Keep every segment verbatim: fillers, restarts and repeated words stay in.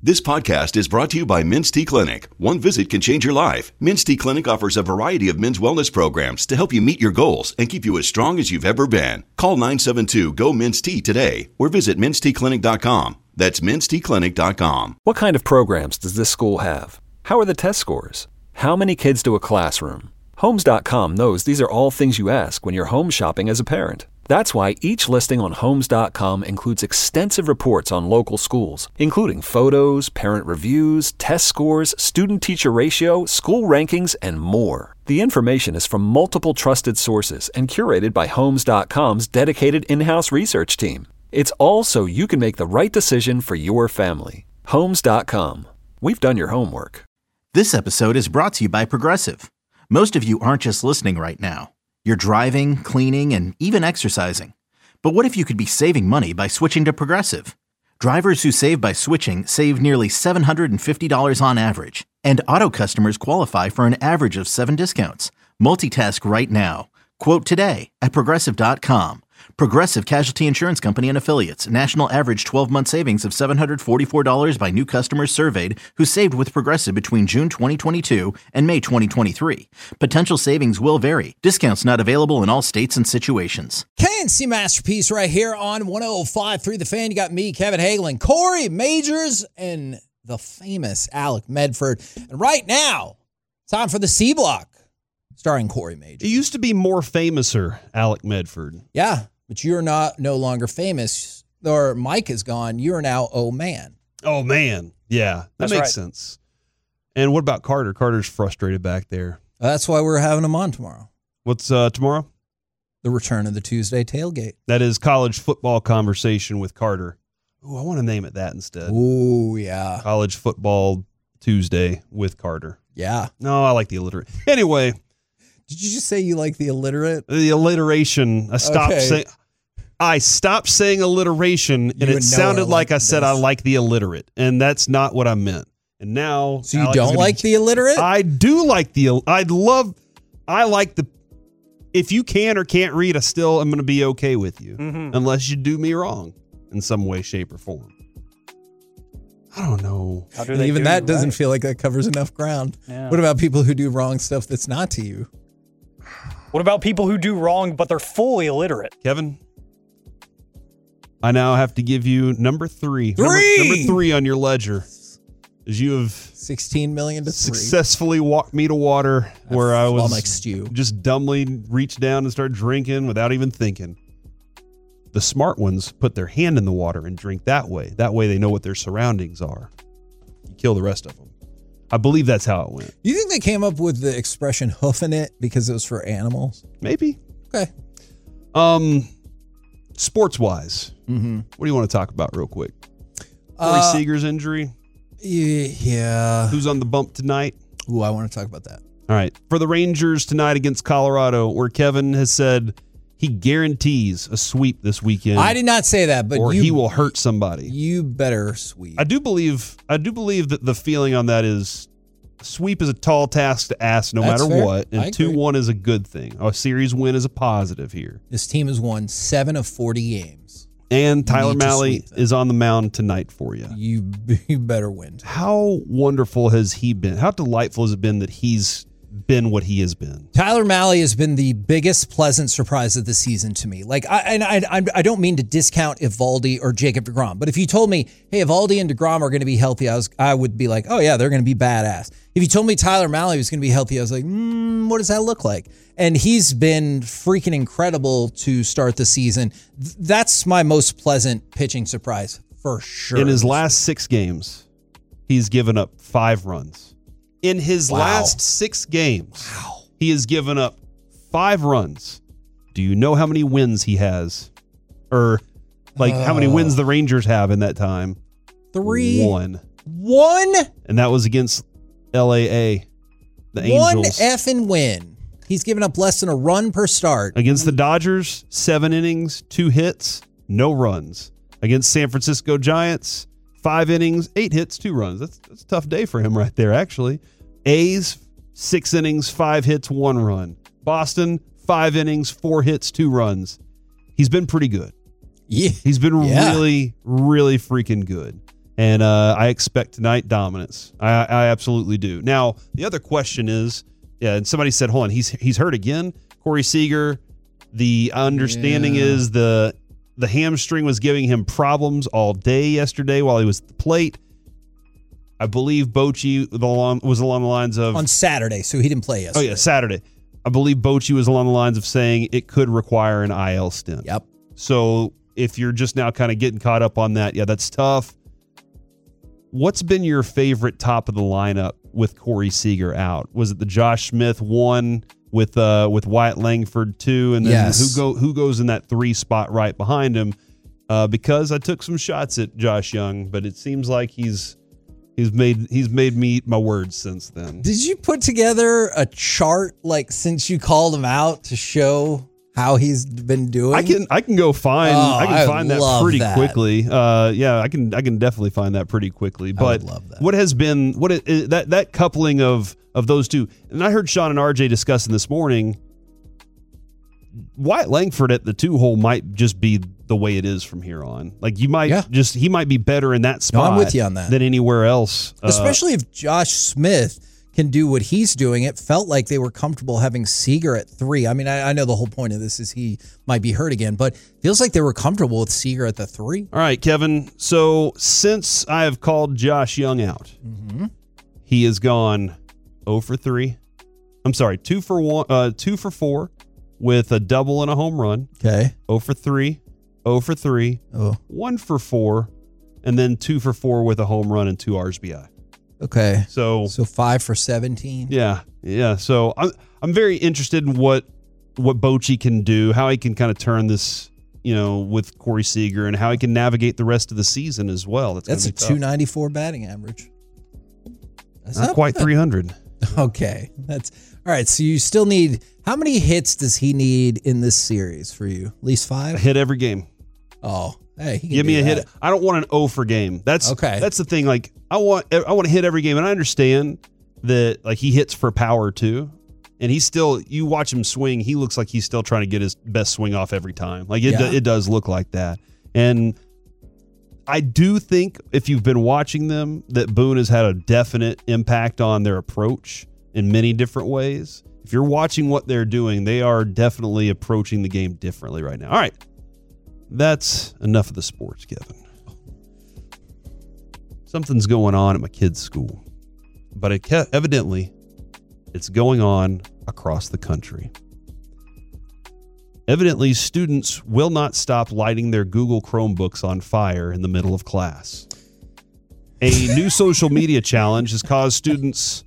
This podcast is brought to you by Men's T Clinic. One visit can change your life. Men's T Clinic offers a variety of men's wellness programs to help you meet your goals and keep you as strong as you've ever been. Call nine seven two, G O, Men's T today or visit mens t clinic dot com. That's mens t clinic dot com. What kind of programs does this school have? How are the test scores? How many kids do a classroom? Homes dot com knows these are all things you ask when you're home shopping as a parent. That's why each listing on Homes dot com includes extensive reports on local schools, including photos, parent reviews, test scores, student-teacher ratio, school rankings, and more. The information is from multiple trusted sources and curated by Homes dot com's dedicated in-house research team. It's all so you can make the right decision for your family. Homes dot com. We've done your homework. This episode is brought to you by Progressive. Most of you aren't just listening right now. You're driving, cleaning, and even exercising. But what if you could be saving money by switching to Progressive? Drivers who save by switching save nearly seven hundred fifty dollars on average. And auto customers qualify for an average of seven discounts. Multitask right now. Quote today at Progressive dot com. Progressive Casualty Insurance Company and Affiliates. National average twelve-month savings of seven hundred forty-four dollars by new customers surveyed who saved with Progressive between June twenty twenty-two and May twenty twenty-three. Potential savings will vary. Discounts not available in all states and situations. K N C Masterpiece right here on one oh five point three The Fan. You got me, Kevin Hagelin, Corey Majors, and the famous Alec Medford. And right now, time for the C Block, starring Corey Majors. It used to be more famouser, Alec Medford. Yeah. But you're not no longer famous, or Mike is gone. You're now oh man. Oh man, yeah, that That's makes right. sense. And what about Carter? Carter's frustrated back there. That's why we're having him on tomorrow. What's uh, tomorrow? The return of the Tuesday tailgate. That is college football conversation with Carter. Ooh, I want to name it that instead. Ooh, yeah. College football Tuesday with Carter. Yeah. No, I like the alliteration. Anyway. Did you just say you like the illiterate? The alliteration. I stopped Okay. saying. I stopped saying alliteration, and You it sounded I like I like said this. I like the illiterate, and that's not what I meant. And now, So you Alex is don't gonna like be- the illiterate? I do like the. I love. I like the. If you can or can't read, I still am going to be okay with you, Mm-hmm. unless you do me wrong in some way, shape, or form. I don't know. How do they Even do that you doesn't right? feel like that covers enough ground. Yeah. What about people who do wrong stuff that's not to you? What about people who do wrong, but they're fully illiterate? Kevin, I now have to give you number three. Three! Number, number three on your ledger, as you have sixteen million to three. successfully walked me to water where I was like stew. just dumbly reached down and started drinking without even thinking. The smart ones put their hand in the water and drink that way. That way they know what their surroundings are. You kill the rest of them. I believe that's how it went. You think they came up with the expression hoofing it because it was for animals? Maybe. Okay. Um, sports wise, Mm-hmm. what do you want to talk about real quick? Corey Uh, Seager's injury. Yeah. Who's on the bump tonight? Ooh, I want to talk about that. All right. For the Rangers tonight against Colorado, where Kevin has said he guarantees a sweep this weekend. I did not say that, but or you, he will hurt somebody. You better sweep. I do believe I do believe that the feeling on that is sweep is a tall task to ask no That's matter fair. what, I and two agree. one is a good thing. A series win is a positive here. This team has won seven of forty games. And Tyler need to Malley sweep them. is on the mound tonight for you. You you better win. How wonderful has he been? How delightful has it been that he's been what he has been? Tyler Malley has been the biggest pleasant surprise of the season to me. Like, I and I, I, I don't mean to discount Evaldi or Jacob deGrom, but if you told me, hey, Evaldi and deGrom are going to be healthy, I was, I would be like, oh yeah, they're going to be badass. If you told me Tyler Malley was going to be healthy, I was like, mm, what does that look like? And he's been freaking incredible to start the season. Th- That's my most pleasant pitching surprise for sure. In his last six games, he's given up five runs. In his Wow. last six games, Wow. he has given up five runs. Do you know how many wins he has? Or, like, how many Oh. wins the Rangers have in that time? Three. One. One? And that was against L A A, the One Angels. effing win. He's given up less than a run per start. Against the Dodgers, seven innings, two hits, no runs. Against San Francisco Giants, five innings, eight hits, two runs. That's, that's a tough day for him right there, actually. A's, six innings, five hits, one run. Boston, five innings, four hits, two runs. He's been pretty good. Yeah. He's been Yeah. really, really freaking good. And uh, I expect tonight dominance. I, I absolutely do. Now, the other question is, yeah, and somebody said, hold on, he's he's hurt again? Corey Seager, the understanding Yeah. is the the hamstring was giving him problems all day yesterday while he was at the plate. I believe Bochy was along the lines of... On Saturday, so he didn't play Oh, yesterday. yeah, Saturday. I believe Bochy was along the lines of saying it could require an I L stint. Yep. So if you're just now kind of getting caught up on that, yeah, that's tough. What's been your favorite top of the lineup with Corey Seager out? Was it the Josh Smith one with uh, with Wyatt Langford two, and then Yes. who go who goes in that three spot right behind him? Uh, because I took some shots at Josh Young, but it seems like he's he's made he's made me eat my words since then. Did you put together a chart like since you called him out to show how he's been doing? I can I can go find Oh, I can I find that love pretty that. quickly. Uh, yeah, I can I can definitely find that pretty quickly. But would love that. what has been what it, it- that that coupling of of those two, and I heard Sean and R J discussing this morning. Wyatt Langford at the two hole might just be the way it is from here on. Like you might Yeah. just he might be better in that No, spot. I'm with you on that. than anywhere else. Uh, Especially if Josh Smith can do what he's doing. It felt like they were comfortable having Seager at three. I mean, I, I know the whole point of this is he might be hurt again, but feels like they were comfortable with Seager at the three. All right, Kevin. So since I have called Josh Young out, Mm-hmm. he has gone zero for three. I'm sorry, two for one, uh, two for four, with a double and a home run. Okay. zero for three, zero for three, Oh, one for four, and then two for four with a home run and two R B I. okay. So So five for seventeen. yeah, yeah. So I'm I'm very interested in what what Bochy can do, how he can kind of turn this, you know, with Corey Seager, and how he can navigate the rest of the season as well. That's, That's a gonna be tough. two ninety-four batting average. That's Not quite bad. three hundred. Okay. That's all right. So you still need, how many hits does he need in this series for you? At least A five? hit every game. Oh, hey, he can Give me do a that. hit. I don't want an O for game. That's Okay. That's the thing. Like I want, I want to hit every game, and I understand that. Like he hits for power too, and he's still. You watch him swing. He looks like he's still trying to get his best swing off every time. Like it, Yeah. do, it does look like that. And I do think if you've been watching them, that Boone has had a definite impact on their approach in many different ways. If you're watching what they're doing, they are definitely approaching the game differently right now. All right. That's enough of the sports, Kevin. Something's going on at my kid's school, but it ke- evidently it's going on across the country. Evidently, students will not stop lighting their Google Chromebooks on fire in the middle of class. A new social media challenge has caused students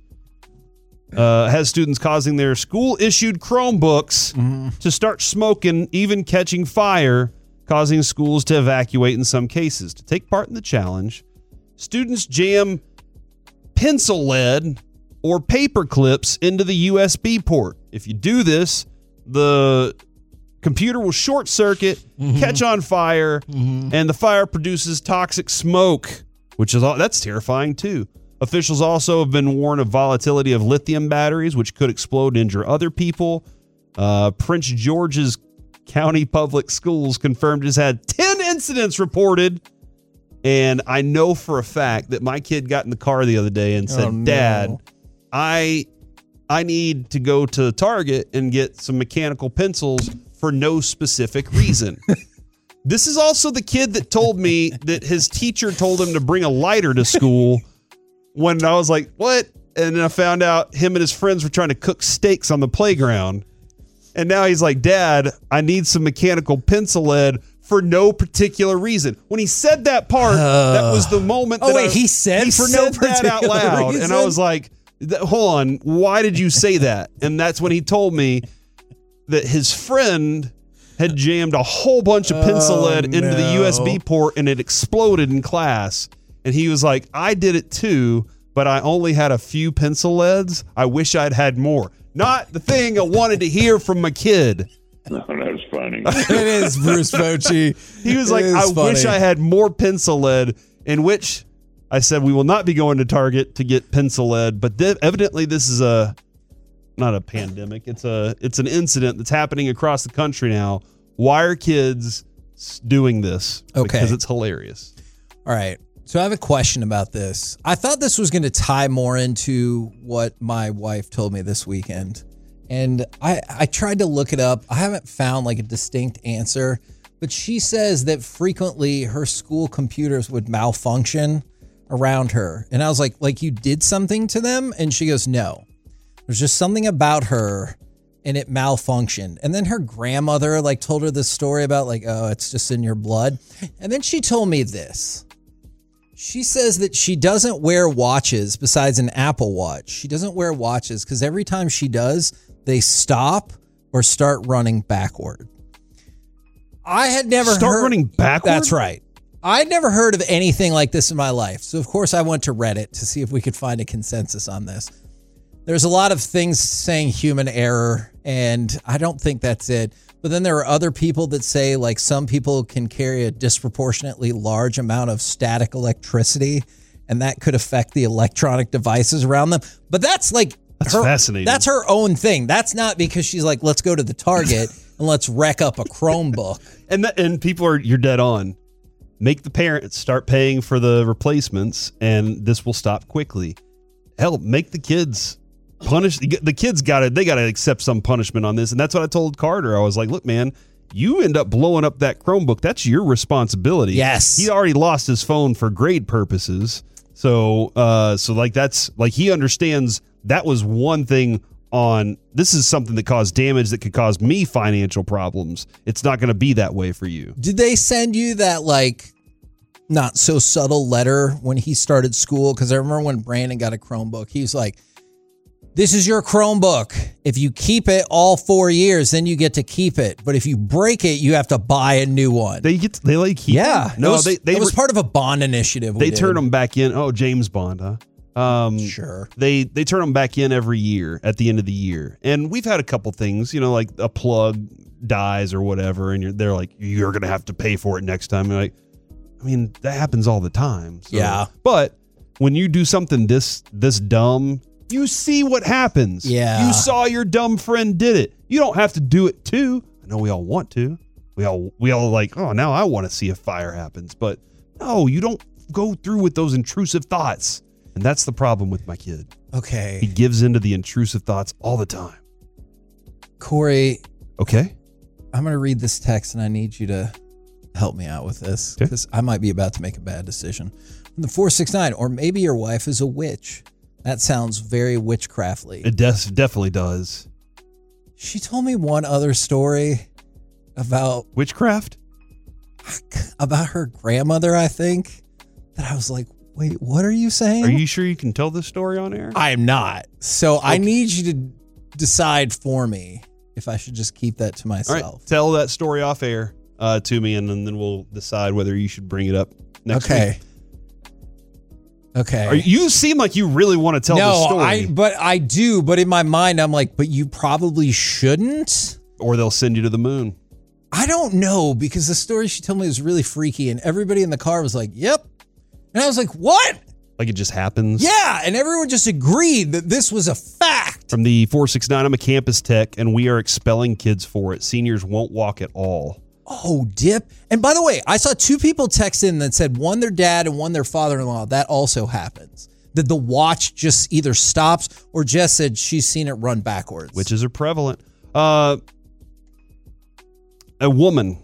uh, has students causing their school-issued Chromebooks to start smoking, even catching fire, causing schools to evacuate in some cases. To take part in the challenge, students jam pencil lead or paper clips into the U S B port. If you do this, the computer will short circuit, catch on fire, and the fire produces toxic smoke, which is all, that's terrifying too. Officials also have been warned of volatility of lithium batteries, which could explode and injure other people. Uh, Prince George's County Public Schools confirmed has had ten incidents reported. And I know for a fact that my kid got in the car the other day and said, Oh, no. Dad, I I need to go to Target and get some mechanical pencils for no specific reason. This is also the kid that told me that his teacher told him to bring a lighter to school when I was like, what? And then I found out him and his friends were trying to cook steaks on the playground. And now he's like, Dad, I need some mechanical pencil lead for no particular reason. When he said that part, uh, that was the moment. Oh, that wait, I, he said he for said no that out particular loud. reason? And I was like, th- hold on, why did you say that? And that's when he told me that his friend had jammed a whole bunch of pencil Oh, lead into the no. U S B port and it exploded in class. And he was like, I did it too, but I only had a few pencil leads. I wish I'd had more. Not the thing I wanted to hear from my kid. No, that's funny. It is Bruce Bochy. He was It like, is I wish funny. I had more pencil lead, in which I said, we will not be going to Target to get pencil lead. But th- evidently this is a, not a pandemic. It's a, it's an incident that's happening across the country now. Why are kids s- doing this? Okay. Because it's hilarious. All right. So I have a question about this. I thought this was going to tie more into what my wife told me this weekend. And I, I tried to look it up. I haven't found like a distinct answer, but she says that frequently her school computers would malfunction around her. And I was like, like you did something to them? And she goes, no. There's just something about her and it malfunctioned. And then her grandmother like told her this story about like, oh, it's just in your blood. And then she told me this. She says that she doesn't wear watches besides an Apple Watch. She doesn't wear watches because every time she does, they stop or start running backward. I had never Start heard, running backward? That's right. I'd never heard of anything like this in my life. So, of course, I went to Reddit to see if we could find a consensus on this. There's a lot of things saying human error, and I don't think that's it. But then there are other people that say, like, some people can carry a disproportionately large amount of static electricity, and that could affect the electronic devices around them. But that's, like, That's her, fascinating. That's her own thing. That's not because she's like, let's go to the Target and let's wreck up a Chromebook. And that, and people are, you're dead on. Make the parents start paying for the replacements, and this will stop quickly. Hell, make the kids punish. The kids got to, they got to accept some punishment on this. And that's what I told Carter. I was like, look, man, you end up blowing up that Chromebook. That's your responsibility. Yes. He already lost his phone for grade purposes. So, uh, so like that's like he understands that was one thing on this is something that caused damage that could cause me financial problems. It's not going to be that way for you. Did they send you that like not so subtle letter when he started school? Because I remember when Brandon got a Chromebook, he was like, this is your Chromebook. If you keep it all four years, then you get to keep it. But if you break it, you have to buy a new one. They get to, they like keep yeah. them? No, it was, they they it was were, part of a Bond initiative. They turn them back in. Oh, James Bond, huh? Um, sure. They they turn them back in every year at the end of the year, and we've had a couple things, you know, like a plug dies or whatever, and you're they're like, you're gonna have to pay for it next time. You're like, I mean, that happens all the time. So. Yeah. But when you do something this this dumb, you see what happens. Yeah. You saw your dumb friend did it. You don't have to do it too. I know we all want to. We all we all like, oh, now I want to see if fire happens, but no, you don't go through with those intrusive thoughts. And that's the problem with my kid. Okay. He gives into the intrusive thoughts all the time. Corey. Okay. I'm going to read this text and I need you to help me out with this because okay. I might be about to make a bad decision. From the four six nine, or maybe your wife is a witch. That sounds very witchcraftly. It des- definitely does. She told me one other story about witchcraft, about her grandmother, I think, that I was like, wait, what are you saying? Are you sure you can tell this story on air? I am not. So okay. I need you to decide for me if I should just keep that to myself. All right, tell that story off air uh, to me, and then we'll decide whether you should bring it up next okay. week. Okay. Are, you seem like you really want to tell no, the story. I, but I do. But in my mind, I'm like, but you probably shouldn't. Or they'll send you to the moon. I don't know, because the story she told me was really freaky, and everybody in the car was like, yep. And I was like, what? Like it just happens? Yeah, and everyone just agreed that this was a fact. From the four six nine, I'm a campus tech, and we are expelling kids for it. Seniors won't walk at all. Oh, dip. And by the way, I saw two people text in that said one their dad and one their father-in-law. That also happens. That the watch just either stops, or Jess said she's seen it run backwards. Witches are prevalent. Uh, a woman.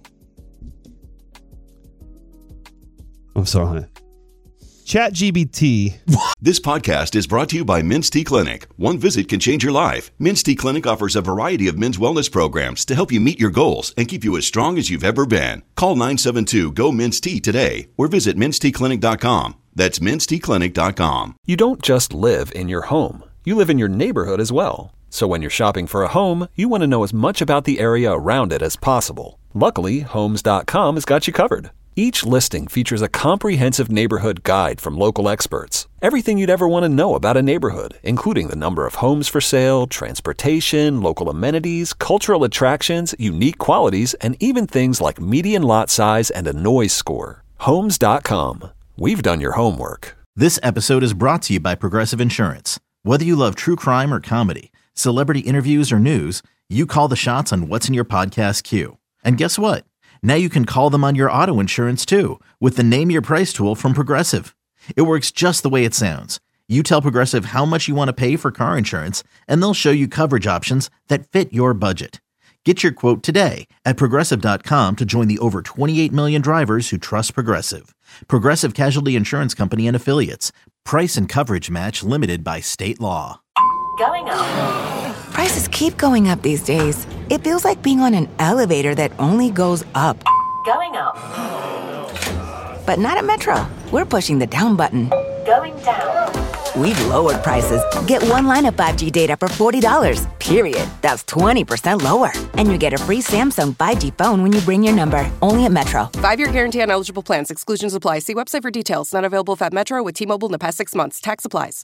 I'm sorry. ChatGPT. This podcast is brought to you by Minty Clinic. One visit can change your life. Minty Clinic offers a variety of men's wellness programs to help you meet your goals and keep you as strong as you've ever been. Call nine seven two, G O, M I N T Y today or visit minty clinic dot com. That's minty clinic dot com. You don't just live in your home. You live in your neighborhood as well. So when you're shopping for a home, you want to know as much about the area around it as possible. Luckily, homes dot com has got you covered. Each listing features a comprehensive neighborhood guide from local experts. Everything you'd ever want to know about a neighborhood, including the number of homes for sale, transportation, local amenities, cultural attractions, unique qualities, and even things like median lot size and a noise score. homes dot com. We've done your homework. This episode is brought to you by Progressive Insurance. Whether you love true crime or comedy, celebrity interviews or news, you call the shots on what's in your podcast queue. And guess what? Now you can call them on your auto insurance too with the Name Your Price tool from Progressive. It works just the way it sounds. You tell Progressive how much you want to pay for car insurance, and they'll show you coverage options that fit your budget. Get your quote today at Progressive dot com to join the over twenty-eight million drivers who trust Progressive. Progressive Casualty Insurance Company and Affiliates. Price and coverage match limited by state law. Going up. Prices keep going up these days. It feels like being on an elevator that only goes up. Going up. But not at Metro. We're pushing the down button. Going down. We've lowered prices. Get one line of five G data for forty dollars, period. That's twenty percent lower. And you get a free Samsung five G phone when you bring your number. Only at Metro. Five-year guarantee on eligible plans. Exclusions apply. See website for details. Not available at Metro with T-Mobile in the past six months. Tax applies.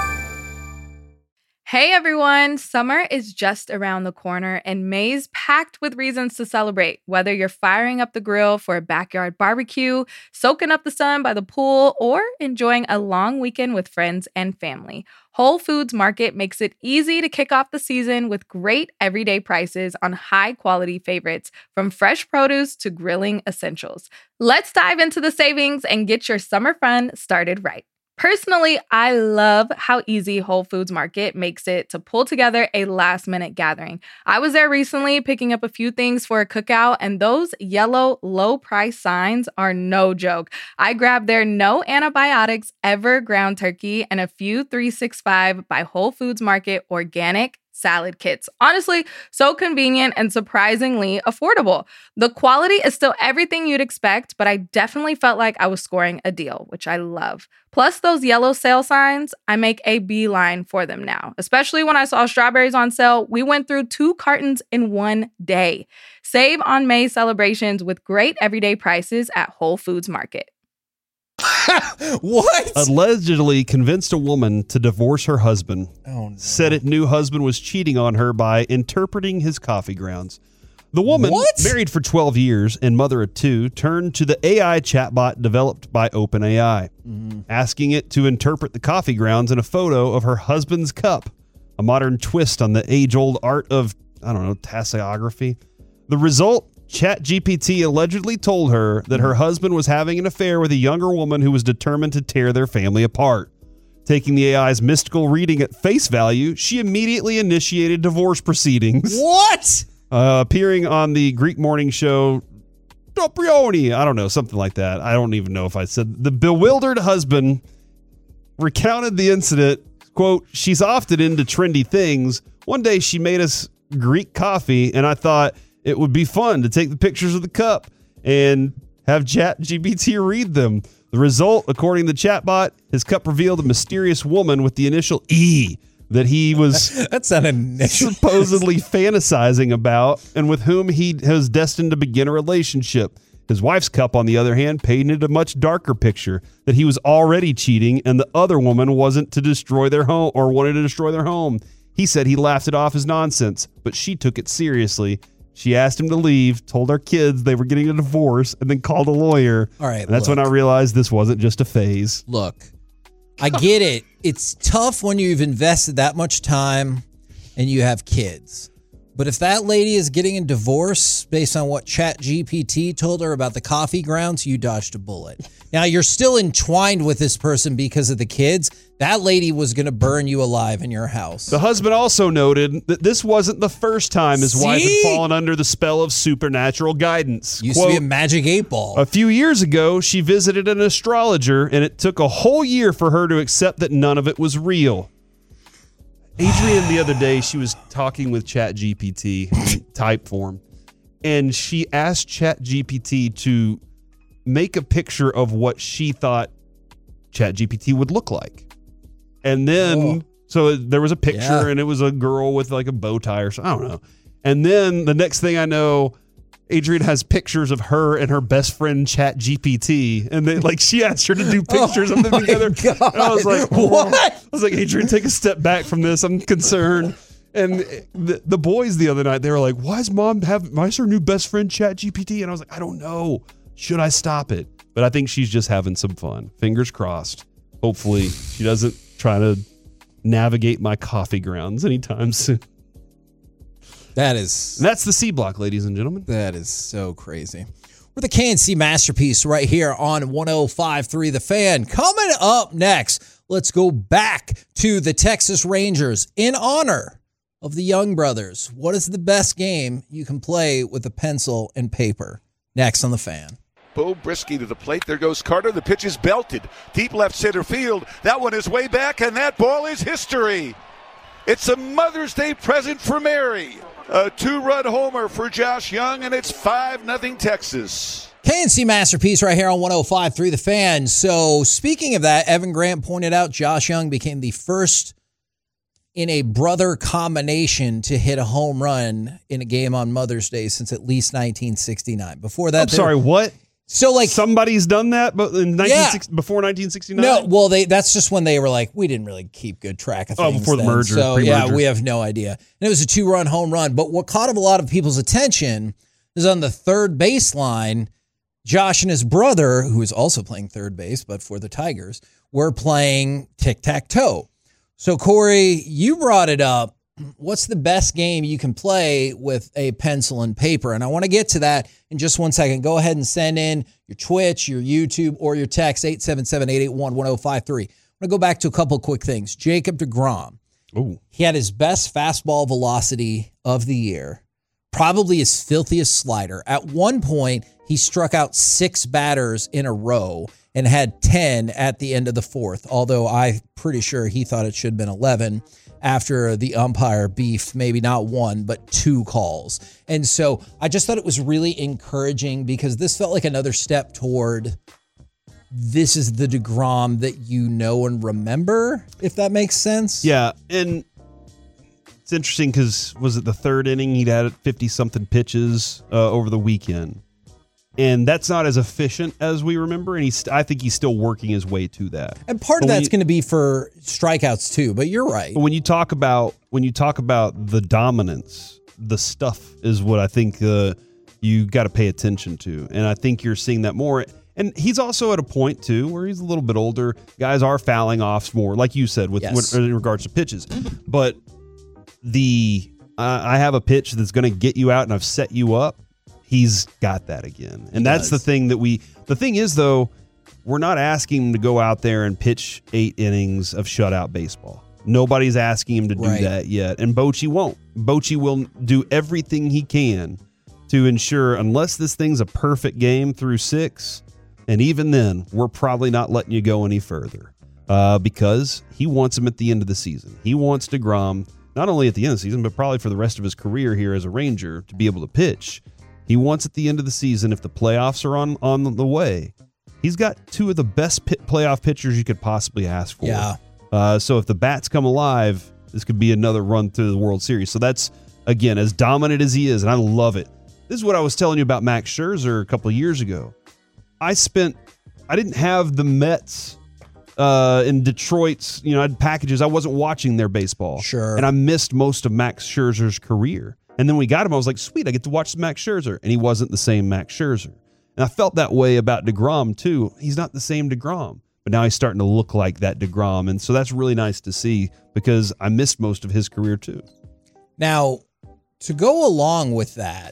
Hey everyone, summer is just around the corner and May's packed with reasons to celebrate. Whether you're firing up the grill for a backyard barbecue, soaking up the sun by the pool, or enjoying a long weekend with friends and family, Whole Foods Market makes it easy to kick off the season with great everyday prices on high-quality favorites, from fresh produce to grilling essentials. Let's dive into the savings and get your summer fun started right. Personally, I love how easy Whole Foods Market makes it to pull together a last-minute gathering. I was there recently picking up a few things for a cookout, and those yellow low-price signs are no joke. I grabbed their no antibiotics ever ground turkey and a few three sixty-five by Whole Foods Market organic salad kits. Honestly, so convenient and surprisingly affordable. The quality is still everything you'd expect, but I definitely felt like I was scoring a deal, which I love. Plus those yellow sale signs, I make a beeline for them now. Especially when I saw strawberries on sale, we went through two cartons in one day. Save on May celebrations with great everyday prices at Whole Foods Market. What? Allegedly convinced a woman to divorce her husband. Oh, no. Said it new husband was cheating on her by interpreting his coffee grounds. The woman, What? married for twelve years and mother of two, turned to the A I chatbot developed by OpenAI, mm-hmm. asking it to interpret the coffee grounds in a photo of her husband's cup, a modern twist on the age-old art of, I don't know, tasseography. The result? ChatGPT allegedly told her that her husband was having an affair with a younger woman who was determined to tear their family apart. Taking the A I's mystical reading at face value, she immediately initiated divorce proceedings. What? Uh, appearing on the Greek morning show, Doprioni, I don't know, something like that. I don't even know if I said. The bewildered husband recounted the incident. Quote, "She's often into trendy things. One day she made us Greek coffee, and I thought it would be fun to take the pictures of the cup and have ChatGPT read them. The result, according to the chatbot, his cup revealed a mysterious woman with the initial E that he was That's not a supposedly fantasizing about and with whom he was destined to begin a relationship. His wife's cup, on the other hand, painted a much darker picture that he was already cheating and the other woman wasn't to destroy their home or wanted to destroy their home. He said he laughed it off as nonsense, but she took it seriously. She asked him to leave, told our kids they were getting a divorce, and then called a lawyer. All right, and that's look. when I realized this wasn't just a phase. Look, I get it. It's tough when you've invested that much time and you have kids. But if that lady is getting a divorce based on what ChatGPT told her about the coffee grounds, you dodged a bullet. Now, you're still entwined with this person because of the kids. That lady was going to burn you alive in your house. The husband also noted that this wasn't the first time his See? wife had fallen under the spell of supernatural guidance. Used Quote, to be a magic eight ball. a few years ago, she visited an astrologer, and it took a whole year for her to accept that none of it was real. Adrienne, the other day, she was talking with ChatGPT in type form, and she asked ChatGPT to make a picture of what she thought ChatGPT would look like. And then, Oh. so there was a picture, Yeah. and it was a girl with like a bow tie or something. I don't know. And then the next thing I know, Adrienne has pictures of her and her best friend ChatGPT, and they like she asked her to do pictures Oh of them my together. God. And I was like, What? I was like, Adrienne, take a step back from this. I'm concerned. And the, the boys the other night, they were like, "Why is mom have? Why is her new best friend ChatGPT?" And I was like, "I don't know. Should I stop it?" But I think she's just having some fun. Fingers crossed. Hopefully, she doesn't try to navigate my coffee grounds anytime soon. That is And that's the C block, ladies and gentlemen. that is so crazy. We're the K N C Masterpiece right here on one oh five point three The Fan. Coming up next, let's go back to the Texas Rangers in honor of the Young Brothers. What is the best game you can play with a pencil and paper? Next on The Fan. Bo Brisky to the plate. There goes Carter. The pitch is belted. Deep left center field. That one is way back, and that ball is history. It's a Mother's Day present for Mary. A two-run homer for Josh Young, and it's five nothing Texas. K N C Masterpiece right here on one oh five point three The Fan. So speaking of that, Evan Grant pointed out Josh Young became the first in a brother combination to hit a home run in a game on Mother's Day since at least nineteen sixty-nine. Before that, I'm sorry, what? So like somebody's done that, but in nineteen yeah. before nineteen sixty-nine. No, well, they that's just when they were like, we didn't really keep good track of things. Oh, before the then. merger. So pre-merger. yeah, we have no idea. And it was a two-run home run. But what caught a lot of people's attention is on the third baseline, Josh and his brother, who is also playing third base, but for the Tigers, were playing tic-tac-toe. So Corey, you brought it up. What's the best game you can play with a pencil and paper? And I want to get to that in just one second. Go ahead and send in your Twitch, your YouTube, or your text, eight seven seven, eight eight one, one oh five three. I'm going to go back to a couple of quick things. Jacob deGrom. Ooh. He had his best fastball velocity of the year, probably his filthiest slider. At one point, he struck out six batters in a row and had ten at the end of the fourth, although I'm pretty sure he thought it should have been eleven. After the umpire beef, maybe not one, but two calls. And so I just thought it was really encouraging because this felt like another step toward this is the DeGrom that you know and remember, if that makes sense. Yeah, and it's interesting because was it the third inning? He'd had fifty-something pitches uh, over the weekend. And that's not as efficient as we remember, and he's I think he's still working his way to that. And part but of that's you, going to be for strikeouts too, but you're right. But when you talk about when you talk about the dominance, the stuff is what I think uh, you got to pay attention to, and I think you're seeing that more. And he's also at a point too where he's a little bit older. Guys are fouling off more, like you said, with, yes. with in regards to pitches. But the uh, I have a pitch that's going to get you out, and I've set you up. He's got that again. And he that's does. the thing that we, the thing is though, we're not asking him to go out there and pitch eight innings of shutout baseball. Nobody's asking him to do right. that yet. And Bochy won't. Bochy will do everything he can to ensure, unless this thing's a perfect game through six, and even then, we're probably not letting you go any further uh, because he wants him at the end of the season. He wants DeGrom, not only at the end of the season, but probably for the rest of his career here as a Ranger to be able to pitch. He wants at the end of the season, if the playoffs are on, on the way, he's got two of the best pit playoff pitchers you could possibly ask for. Yeah. Uh, so if the bats come alive, this could be another run through the World Series. So that's, again, as dominant as he is, and I love it. This is what I was telling you about Max Scherzer a couple of years ago. I spent, I didn't have the Mets uh, in Detroit's, you know, I had packages. I wasn't watching their baseball. Sure. And I missed most of Max Scherzer's career. And then we got him. I was like, sweet, I get to watch Max Scherzer. And he wasn't the same Max Scherzer. And I felt that way about DeGrom, too. He's not the same DeGrom. But now he's starting to look like that DeGrom. And so that's really nice to see because I missed most of his career, too. Now, to go along with that,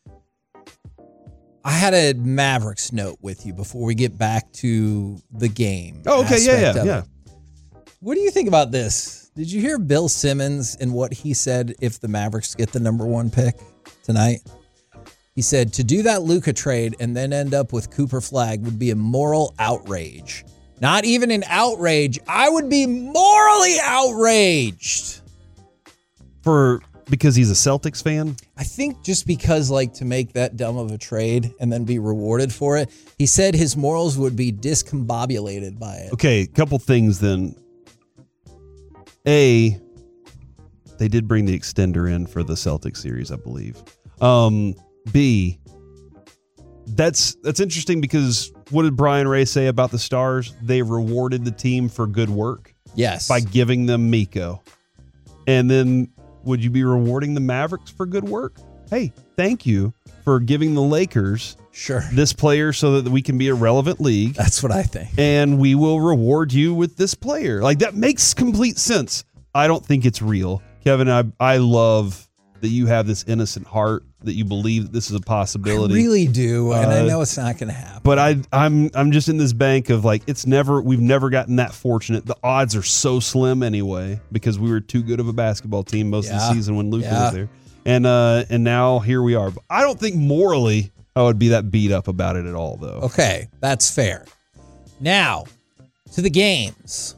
I had a Mavericks note with you before we get back to the game. Oh, okay. Yeah, yeah, yeah. It. What do you think about this? Did you hear Bill Simmons and what he said if the Mavericks get the number one pick tonight? He said, to do that Luka trade and then end up with Cooper Flagg would be a moral outrage. Not even an outrage. I would be morally outraged. For because he's a Celtics fan? I think just because, like, to make that dumb of a trade and then be rewarded for it, he said his morals would be discombobulated by it. Okay, a couple things then. A, they did bring the extender in for the Celtics series, I believe. Um, B, that's that's interesting because what did Brian Ray say about the Stars? They rewarded the team for good work. Yes. By giving them Miko. And then would you be rewarding the Mavericks for good work? Hey, thank you for giving the Lakers sure this player so that we can be a relevant league. That's what I think. And we will reward you with this player. Like, that makes complete sense. I don't think it's real. Kevin, I I love that you have this innocent heart, that you believe that this is a possibility. I really do, and uh, I know it's not going to happen. But I, I'm I'm just in this bank of like, it's never, we've never gotten that fortunate. The odds are so slim anyway, because we were too good of a basketball team most Yeah. of the season when Luka Yeah. was there. And uh, and now here we are. But I don't think morally I would be that beat up about it at all, though. Okay, that's fair. Now, to the games.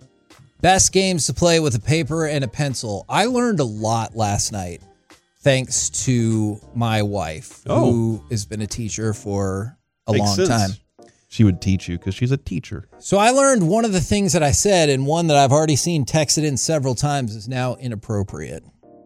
Best games to play with a paper and a pencil. I learned a lot last night thanks to my wife, Oh. who has been a teacher for a Makes long sense. time. She would teach you because she's a teacher. So I learned one of the things that I said, and one that I've already seen texted in several times, is now inappropriate.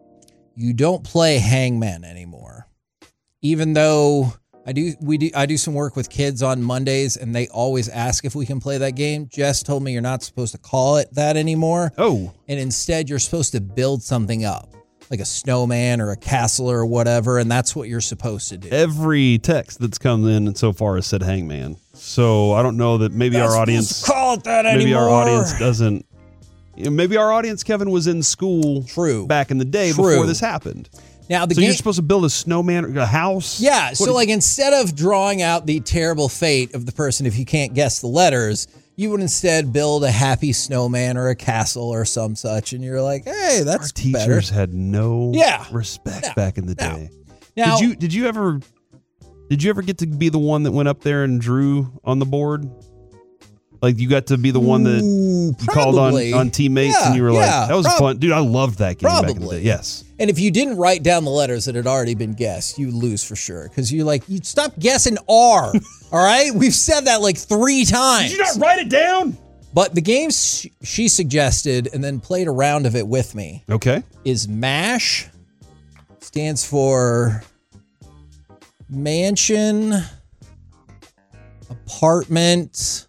You don't play hangman anymore. Even though I do we do I do some work with kids on Mondays, and they always ask if we can play that game. Jess told me you're not supposed to call it that anymore. Oh. And instead you're supposed to build something up, like a snowman or a castle or whatever, and that's what you're supposed to do. Every text that's come in so far has said hangman. So I don't know that maybe Not our supposed audience to call it that maybe anymore. our audience doesn't. You know, maybe our audience, Kevin, was in school True. back in the day True. before this happened. Now the so game, you're supposed to build a snowman or a house? Yeah, What so do- like instead of drawing out the terrible fate of the person if you can't guess the letters, you would instead build a happy snowman or a castle or some such, and you're like, hey, that's our teachers better. had no Yeah. respect No. back in the No. day. Now, did you did you ever did you ever get to be the one that went up there and drew on the board? Like you got to be the one that Ooh, you called on, probably. on teammates Yeah, and you were yeah, like, that was prob- fun. Dude, I loved that game back in the Probably. day. Yes. And if you didn't write down the letters that had already been guessed, you lose for sure. Because you're like, you stop guessing R. All right? We've said that like three times. Did you not write it down? But the game sh- she suggested and then played a round of it with me Okay. is MASH. Stands for mansion, apartment,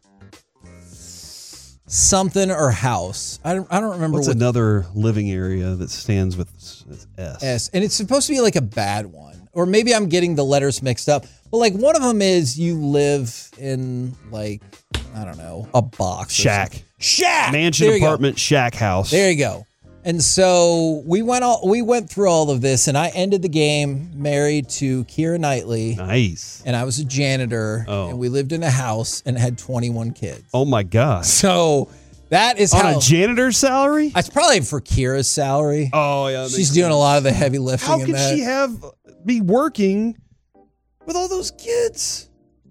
something or house. I don't, I don't remember What's what another living area that stands with s- S? S. And it's supposed to be like a bad one. Or maybe I'm getting the letters mixed up. But like one of them is you live in like, I don't know, a box. or Shack. something. Shack. Mansion, There you go. apartment, shack house. There you go. And so we went all we went through all of this, and I ended the game married to Keira Knightley. Nice. And I was a janitor, Oh. and we lived in a house and had twenty-one kids. Oh my God. So that is On how a janitor's salary? it's probably for Kira's salary. Oh yeah. that She's makes doing a sense. lot of the heavy lifting. How in can that. she have be working with all those kids?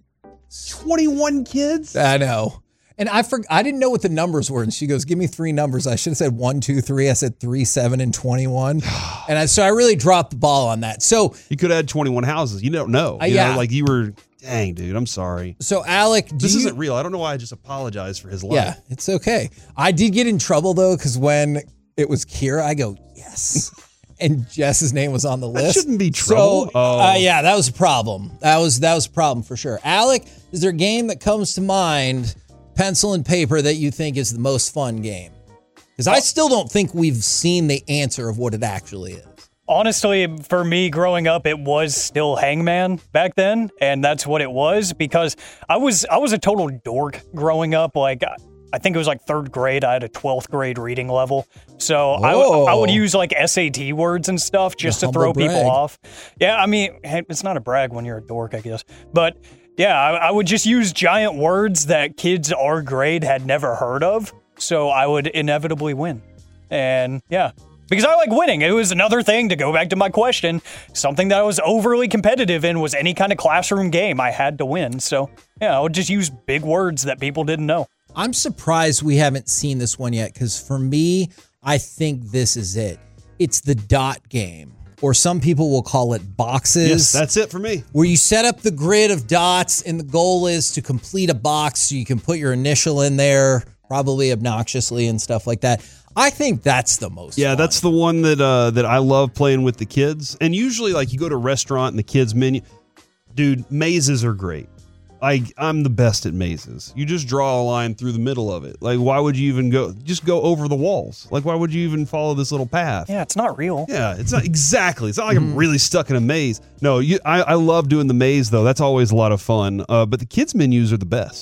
twenty-one kids? I know. And I for, I didn't know what the numbers were. And she goes, give me three numbers. I should have said one, two, three. I said three, seven, and twenty-one. And I, so I really dropped the ball on that. So, You could have had twenty-one houses. You don't know. Uh, You yeah. know, like you were, dang, dude, I'm sorry. so Alec, do This you, isn't real. I don't know why I just apologized for his life. yeah, it's okay. I did get in trouble though, because when it was Kira, I go, yes. And Jess's name was on the That list. shouldn't be trouble. So, Oh. uh, yeah, that was a problem. That was that was a problem for sure. Alec, is there a game that comes to mind, pencil and paper, that you think is the most fun game? Because I still don't think we've seen the answer of what it actually is. Honestly, for me growing up, it was still Hangman back then, and that's what it was because I was I was a total dork growing up. Like I think it was like third grade. I had a twelfth grade reading level, so I, w- I would Oh. use like S A T words and stuff just The to throw humble people brag. off. Yeah, I mean hey, it's not a brag when you're a dork, I guess, but. Yeah, I, I would just use giant words that kids our grade had never heard of, so I would inevitably win. And yeah, because I like winning. It was another thing to go back to my question. Something that I was overly competitive in was any kind of classroom game. I had to win. So yeah, I would just use big words that people didn't know. I'm surprised we haven't seen this one yet, because for me, I think this is it. It's the dot game, or some people will call it boxes. Yes, that's it for me. Where you set up the grid of dots, and the goal is to complete a box so you can put your initial in there, probably obnoxiously and stuff like that. I think that's the most Yeah, fun. that's the one that uh, that I love playing with the kids. And usually, like, you go to a restaurant and the kids' menu. Dude, mazes are great. I, I'm the best at mazes. You just draw a line through the middle of it. Like, why would you even go? Just go over the walls. Like, why would you even follow this little path? Yeah, it's not real. Yeah, it's not exactly. It's not like I'm really stuck in a maze. No, you, I, I love doing the maze, though. That's always a lot of fun. Uh, but the kids' menus are the best.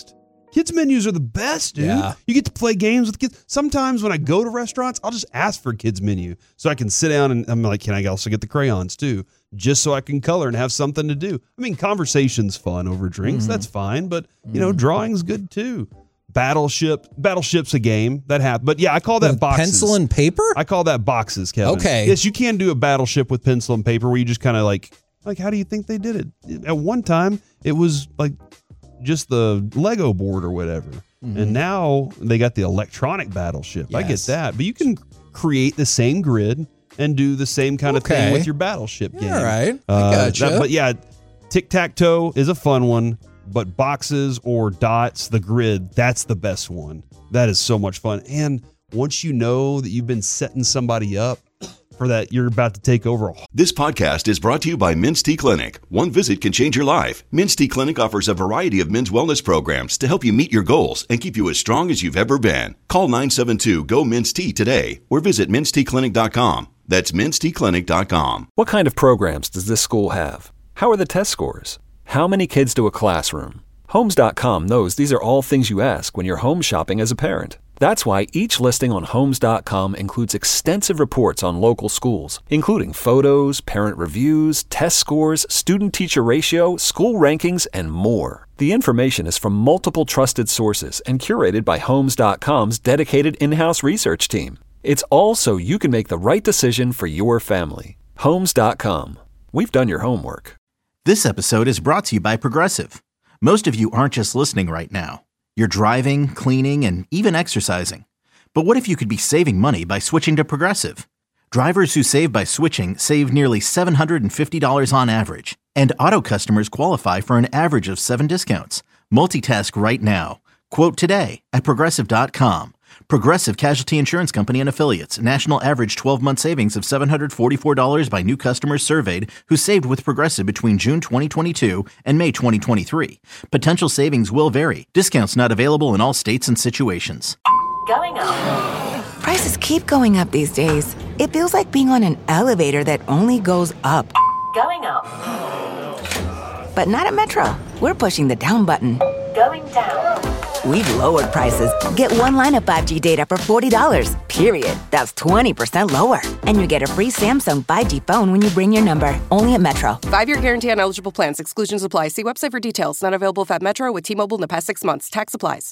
Kids menus are the best, dude. Yeah. You get to play games with kids. Sometimes when I go to restaurants, I'll just ask for a kids menu so I can sit down and I'm like, can I also get the crayons too? Just so I can color and have something to do. I mean, conversation's fun over drinks. Mm-hmm. That's fine. But, you know, drawing's good too. Battleship. Battleship's a game that happens. But yeah, I call that with boxes. Pencil and paper? I call that boxes, Kevin. Okay. Yes, you can do a battleship with pencil and paper where you just kind of like, like, how do you think they did it? At one time, it was like just the Lego board or whatever. Mm-hmm. And now they got the electronic battleship. Yes. I get that. But you can create the same grid and do the same kind okay. of thing with your battleship game. All right. I uh, gotcha. That, but yeah, tic-tac-toe is a fun one. But boxes or dots, the grid, that's the best one. That is so much fun. And once you know that you've been setting somebody up for that, you're about to take over. This podcast is brought to you by Men's T Clinic. One visit can change your life. Men's T Clinic offers a variety of men's wellness programs to help you meet your goals and keep you as strong as you've ever been. Call nine seven two, G O, Men's T today or visit mens t clinic dot com. That's mens t clinic dot com. What kind of programs does this school have? How are the test scores? How many kids do a classroom? Homes dot com knows these are all things you ask when you're home shopping as a parent. That's why each listing on Homes dot com includes extensive reports on local schools, including photos, parent reviews, test scores, student-teacher ratio, school rankings, and more. The information is from multiple trusted sources and curated by Homes dot com's dedicated in-house research team. It's all so you can make the right decision for your family. Homes dot com. We've done your homework. This episode is brought to you by Progressive. Most of you aren't just listening right now. You're driving, cleaning, and even exercising. But what if you could be saving money by switching to Progressive? Drivers who save by switching save nearly seven hundred fifty dollars on average. And auto customers qualify for an average of seven discounts. Multitask right now. Quote today at progressive dot com. Progressive Casualty Insurance Company and Affiliates. National average twelve-month savings of seven hundred forty-four dollars by new customers surveyed who saved with Progressive between June twenty twenty-two and May twenty twenty-three. Potential savings will vary. Discounts not available in all states and situations. Going up. Prices keep going up these days. It feels like being on an elevator that only goes up. Going up. But not at Metro. We're pushing the down button. Going down. We've lowered prices. Get one line of five G data for forty dollars, period. That's twenty percent lower. And you get a free Samsung five G phone when you bring your number. Only at Metro. Five-year guarantee on eligible plans. Exclusions apply. See website for details. Not available at Metro with T-Mobile in the past six months. Tax applies.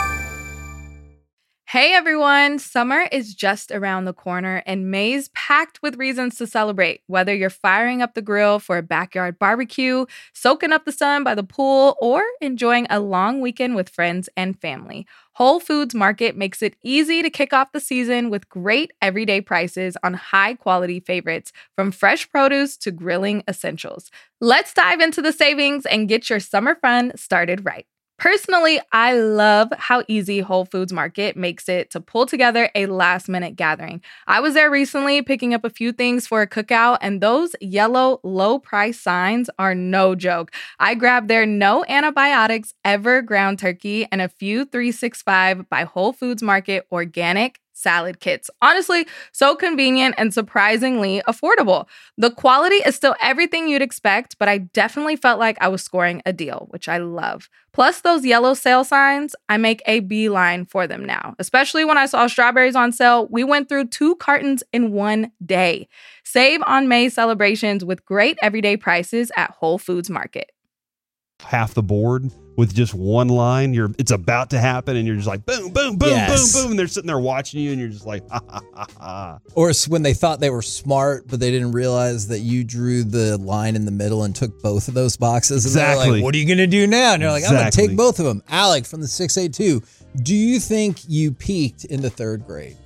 Hey everyone, summer is just around the corner and May's packed with reasons to celebrate. Whether you're firing up the grill for a backyard barbecue, soaking up the sun by the pool, or enjoying a long weekend with friends and family, Whole Foods Market makes it easy to kick off the season with great everyday prices on high-quality favorites, from fresh produce to grilling essentials. Let's dive into the savings and get your summer fun started right. Personally, I love how easy Whole Foods Market makes it to pull together a last-minute gathering. I was there recently picking up a few things for a cookout, and those yellow low-price signs are no joke. I grabbed their no antibiotics ever ground turkey and a few three sixty-five by Whole Foods Market organic salad kits. Honestly, so convenient and surprisingly affordable. The quality is still everything you'd expect, but I definitely felt like I was scoring a deal, which I love. Plus those yellow sale signs, I make a beeline for them now. Especially when I saw strawberries on sale, we went through two cartons in one day. Save on May celebrations with great everyday prices at Whole Foods Market. Half the board with just one line. You're it's about to happen and you're just like boom, boom, boom, yes. boom, boom. And they're sitting there watching you and you're just like, ha, ha, ha, ha. Or it's when they thought they were smart, but they didn't realize that you drew the line in the middle and took both of those boxes. And exactly. they're like, what are you going to do now? And you're like, exactly. I'm going to take both of them. Alec from the six eighty-two. Do you think you peaked in the third grade?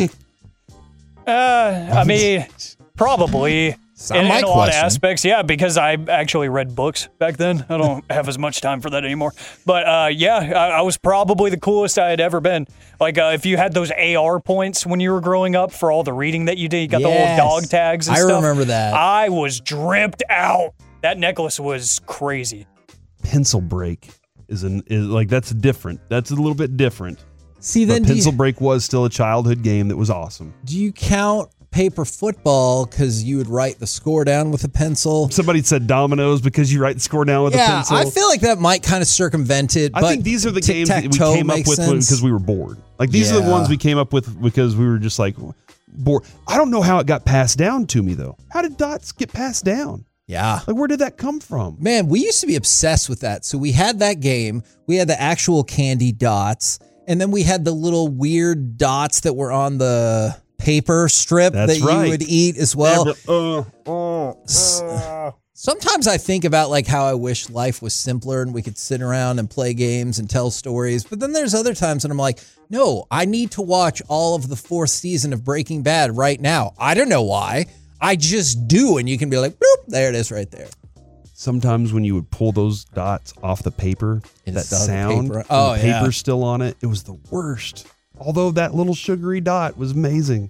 uh, I mean, probably. In, in a lot of aspects, yeah, because I actually read books back then. I don't have as much time for that anymore. But uh, yeah, I, I was probably the coolest I had ever been. Like uh, if you had those A R points when you were growing up for all the reading that you did, you got yes. the old dog tags and I stuff. I remember that. I was dripped out. That necklace was crazy. Pencil break is an is like that's different. That's a little bit different. See, then but Pencil you, break was still a childhood game that was awesome. Do you count paper football because you would write the score down with a pencil. Somebody said dominoes because you write the score down with yeah, a pencil. I feel like that might kind of circumvent it. I but think these are the games that we came up with sense. because we were bored. Like these Yeah. are the ones we came up with because we were just like bored. I don't know how it got passed down to me though. How did dots get passed down? Yeah. Like where did that come from? Man, we used to be obsessed with that. So we had that game. We had the actual candy dots. And then we had the little weird dots that were on the paper strip That's that right. you would eat as well. Uh, uh, uh. Sometimes I think about like how I wish life was simpler and we could sit around and play games and tell stories. But then there's other times that I'm like, no, I need to watch all of the fourth season of Breaking Bad right now. I don't know why. I just do. And you can be like, boop, there it is right there. Sometimes when you would pull those dots off the paper, It's that the sound, paper. and Oh, the yeah. paper's still on it, it was the worst. Although that little sugary dot was amazing.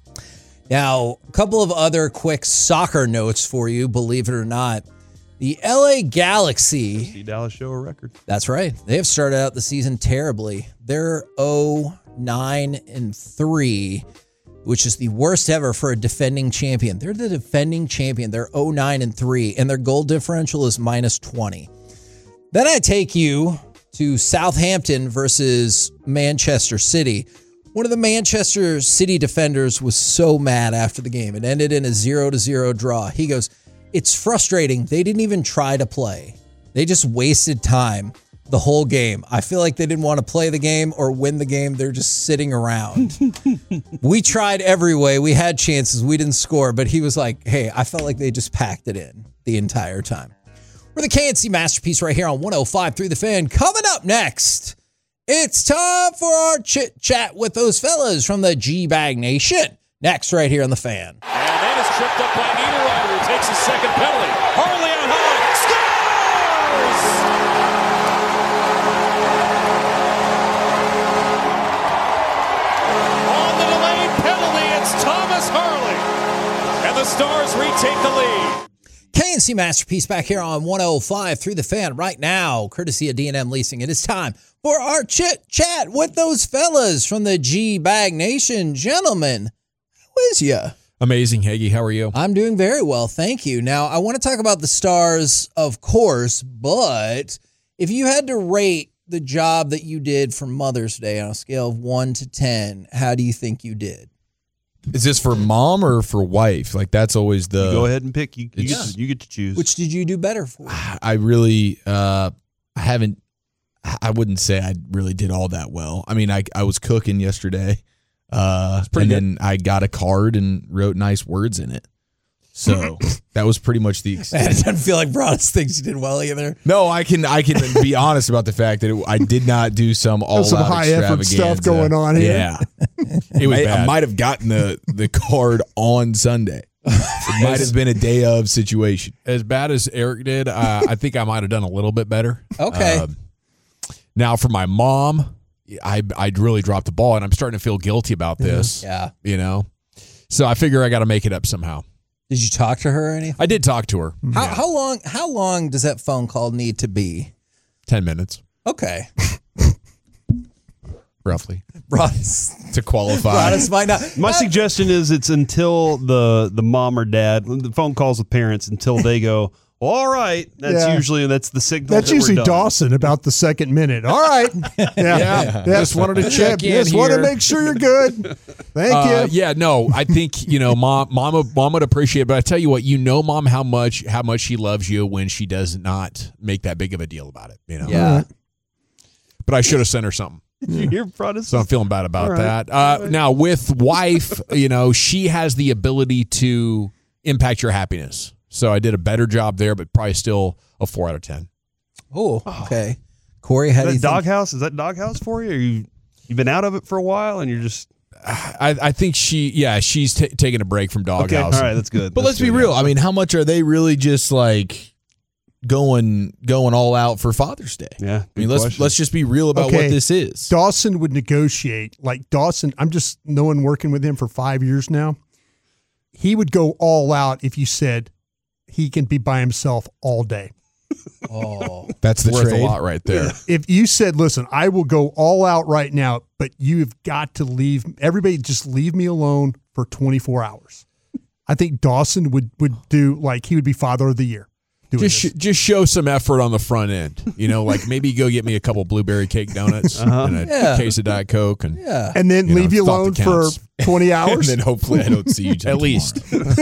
Now, a couple of other quick soccer notes for you, believe it or not. The L A Galaxy. See Dallas show a record. That's right. They have started out the season terribly. They're oh nine and three, which is the worst ever for a defending champion. They're the defending champion. They're oh nine and three, and their goal differential is minus twenty. Then I take you to Southampton versus Manchester City. One of the Manchester City defenders was so mad after the game. It ended in a zero to zero draw. He goes, "It's frustrating. They didn't even try to play. They just wasted time the whole game. I feel like they didn't want to play the game or win the game. They're just sitting around." We tried every way. We had chances. We didn't score. But he was like, hey, I felt like they just packed it in the entire time. We're the K N C Masterpiece right here on one oh five through the Fan. Coming up next, it's time for our chit chat with those fellas from the G-Bag Nation. Next, right here on the Fan. And that is tripped up by Niederreiter, who takes his second penalty. Harley on high. Scores! On the delayed penalty, it's Thomas Harley. And the Stars retake the lead. K N C Masterpiece back here on one oh five through the Fan right now, courtesy of D and M Leasing. It is time for our chit chat with those fellas from the G-Bag Nation. Gentlemen, how is ya? Amazing, Hagee. How are you? I'm doing very well, thank you. Now, I want to talk about the Stars, of course, but if you had to rate the job that you did for Mother's Day on a scale of one to ten, how do you think you did? Is this for mom or for wife? Like, that's always the... You go ahead and pick. You, you, get It's- to, you get to choose. Which did you do better for? I really uh, I haven't... I wouldn't say I really did all that well. I mean, I I was cooking yesterday, uh, and pretty then I got a card and wrote nice words in it. So that was pretty much the Man, extent. it doesn't feel like Broadus thinks you did well either. No, I can I can be honest about the fact that it, I did not do some all There's some out high effort stuff extravaganza. going on here. Yeah, it was. I, I might have gotten the the card on Sunday. It might have been a day of situation. As bad as Eric did, uh, I think I might have done a little bit better. Okay. Um, now for my mom, I I really dropped the ball, and I'm starting to feel guilty about this. Yeah. You know, so I figure I got to make it up somehow. Did you talk to her or anything? I did talk to her. How, Yeah. how long? How long does that phone call need to be? Ten minutes, Okay. roughly, Broadus. to qualify. Broadus might not. My suggestion is it's until the the mom or dad, the phone calls with parents, until they go, well, all right. That's Yeah. usually, that's the signal. That's that we're usually done. Dawson about the second minute. All right. Yeah. Yeah. Just wanted to check in Just want to here. make sure you're good. Thank Uh, you. yeah, no, I think you know, mom, mama, mom would appreciate it. But I tell you what, you know, mom, how much, how much she loves you when she does not make that big of a deal about it. You know, Yeah. But I should have sent her something, Did you hear Broadus? so I'm feeling bad about All right. that. Uh, now with wife, you know, she has the ability to impact your happiness. So I did a better job there, but probably still a four out of ten. Oh, okay. Corey, how Is do you that think? doghouse? Is that doghouse for you? Or you you've been out of it for a while and you're just I, I think she, yeah, she's t- taking a break from okay. doghouse. All right, that's good. But That's let's be good. real. I mean, how much are they really just like going going all out for Father's Day? Yeah, I mean, good let's question. let's just be real about Okay. what this is. Dawson would negotiate. Like Dawson, I'm just knowing working with him for five years now. He would go all out if you said he can be by himself all day. Oh, That's the Worth trade. a lot right there. If you said, listen, I will go all out right now, but you've got to leave, everybody just leave me alone for twenty-four hours. I think Dawson would, would do, like, he would be father of the year. Just sh- just show some effort on the front end. You know, like maybe go get me a couple blueberry cake donuts uh-huh. and a Yeah. case of Diet Coke. And, Yeah. And then you leave know, you thought alone that for counts. twenty hours. And then hopefully I don't see you At least.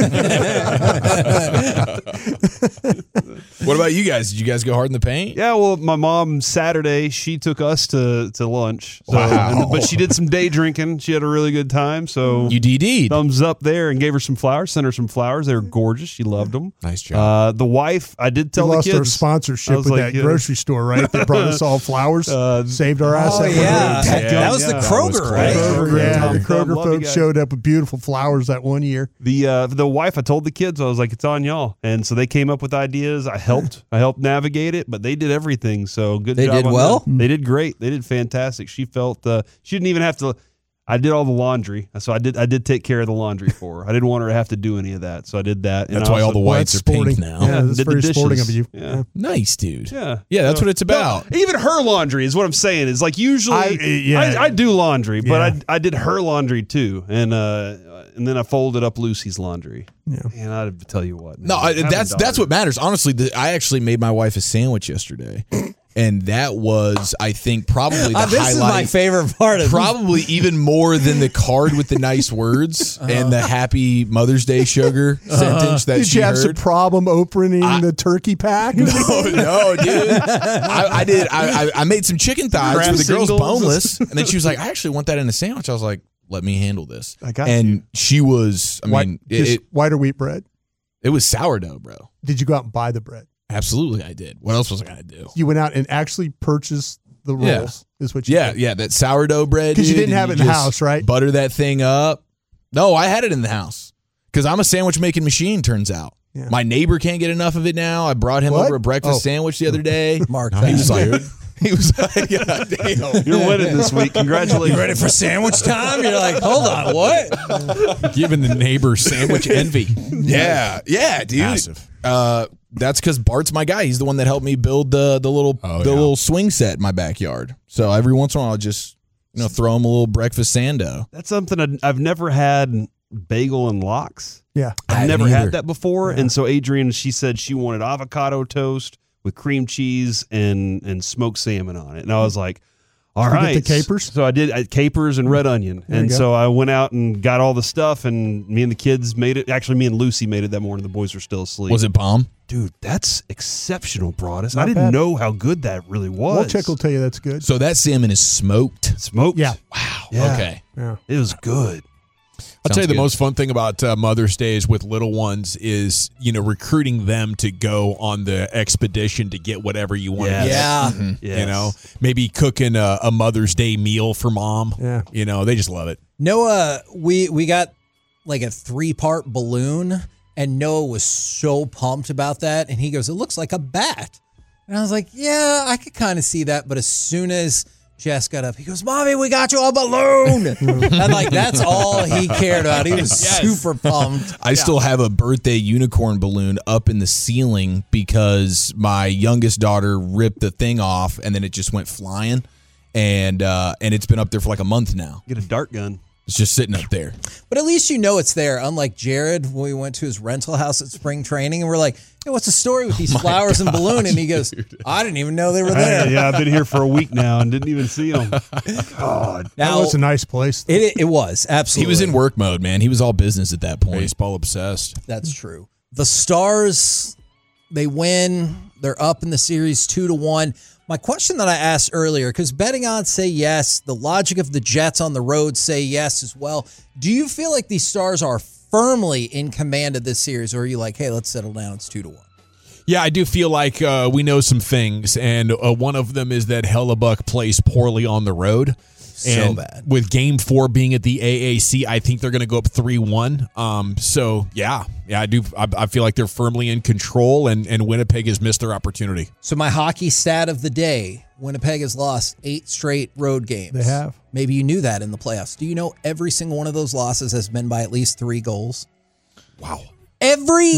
What about you guys? Did you guys go hard in the paint? Yeah, well, my mom Saturday she took us to, to lunch. So, Wow. and- but she did some day drinking. She had a really good time. So You D D'd. thumbs up there and gave her some flowers. Sent her some flowers. They were gorgeous. She loved them. Nice job. Uh, the wife, I did We tell the lost kids. our sponsorship I with was like, that yeah. grocery store, right? They brought us all flowers, Uh, saved our ass. Oh, that one yeah. day. That, that was the Yeah. Kroger, That was right? Kroger, yeah, Tom the Thumb, Kroger love you folks guys. showed up with beautiful flowers that one year. The uh, the wife, I told the kids, I was like, it's on y'all. And so they came up with ideas. I helped. I helped navigate it, but they did everything. So good They job. did on well? them. They did great. They did fantastic. She felt uh, she didn't even have to. I did all the laundry, so I did. I did take care of the laundry for her. I didn't want her to have to do any of that, so I did that. And That's I why all also- the whites are sporting. pink now. Yeah, that's did the very sporting dishes. of you. Yeah. Nice, dude. Yeah, Yeah, that's So- what it's about. No, even her laundry is what I'm saying. Is like usually I- I, yeah. I, do laundry, but Yeah. I I did her laundry too, and uh and then I folded up Lucy's laundry. Yeah. And I tell you what, man, No, I, having that's that's daughters- what matters. Honestly, the, I actually made my wife a sandwich yesterday, and that was, I think, probably the Uh, this highlight. is my favorite part of Probably even more than the card with the nice words and the happy Mother's Day sugar sentence that Did she you have some heard. problem opening I- the turkey pack? No, no, dude. I, I did. I, I, I made some chicken thighs Grab for the girls singles. boneless, and then she was like, "I actually want that in a sandwich." I was like, "Let me handle this." I got and you. she was. I White, mean, it, just it, white or wheat bread? it was sourdough, bro. Did you go out and buy the bread? Absolutely, I did. What else was I gonna do? You went out and actually purchased the rolls. Yeah. Is what you Yeah, did. yeah, that sourdough bread. 'Cause you dude, didn't and have it in the just house, right? Butter that thing up. No, I had it in the house because I'm a sandwich making machine. Turns out, Yeah. my neighbor can't get enough of it now. I brought him What? over a breakfast Oh. sandwich the other day. Mark he that. was like, he was like, God damn. You're winning this week. Congratulations. You ready for sandwich time? You're like, hold on, what? Giving the neighbor sandwich envy. Yeah, yeah, dude. Massive. Uh, that's because Bart's my guy. He's the one that helped me build the the little Oh, the yeah. little swing set in my backyard. So every once in a while, I'll just you know throw him a little breakfast sando. That's something I'd- I've never had. Bagel and lox. Yeah. I I've haven't never either. had that before. And so Adrian, she said she wanted avocado toast with cream cheese and and smoked salmon on it. And I was like, all Did you get right. the capers? So I did uh, capers and red onion. There you and go. so I went out and got all the stuff, and me and the kids made it. Actually, me and Lucy made it that morning. The boys were still asleep. Was it bomb? Dude, that's exceptional, Broadus. Not I didn't bad. know how good that really was. Wolchek will tell you that's good. So that salmon is smoked. Smoked. Yeah. Wow. Yeah. Okay. Yeah. It was good. I'll tell you Sounds the good. most fun thing about uh, Mother's Days with little ones is, you know, recruiting them to go on the expedition to get whatever you want. Yes. to get. Yeah. Mm-hmm. Yes. You know, maybe cooking a, a Mother's Day meal for mom. Yeah. You know, they just love it. Noah, we we got like a three part balloon, and Noah was so pumped about that, and he goes, "It looks like a bat," and I was like, "Yeah, I could kind of see that," but as soon as Jess got up, he goes, "Mommy, we got you a balloon," and like that's all he cared about. He was super pumped. I still have a birthday unicorn balloon up in the ceiling because my youngest daughter ripped the thing off and then it just went flying, and uh, and it's been up there for like a month now. Get a dart gun. It's just sitting up there. But at least you know it's there. Unlike Jared, when we went to his rental house at spring training, and we're like, "Hey, what's the story with these flowers and balloon?" And he goes, "I didn't even know they were there." yeah, I've been here for a week now and didn't even see them. God. That Now, was a nice place. it it was He absolutely. was in work mode, man. He was all business at that point. Baseball obsessed. That's true. The Stars, they win. They're up in the series two to one. My question that I asked earlier, because betting odds say yes, the logic of the Jets on the road say yes as well. Do you feel like these Stars are firmly in command of this series, or are you like, hey, let's settle down, it's two to one? Yeah, I do feel like uh, we know some things, and uh, one of them is that Hellebuck plays poorly on the road. So and bad. with game four being at the A A C, I think they're going to go up three one. Um, so, yeah, yeah, I do. I, I feel like they're firmly in control, and, and Winnipeg has missed their opportunity. So my hockey stat of the day, Winnipeg has lost eight straight road games. They have. Maybe you knew that in the playoffs. Do you know every single one of those losses has been by at least three goals? Wow. Every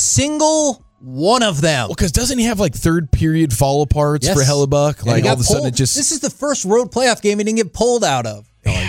single one of them. Well, because doesn't he have like third period fall aparts Yes. for Hellebuck? And he Like got all of a sudden pulled- it just. This is the first road playoff game he didn't get pulled out of. I like it.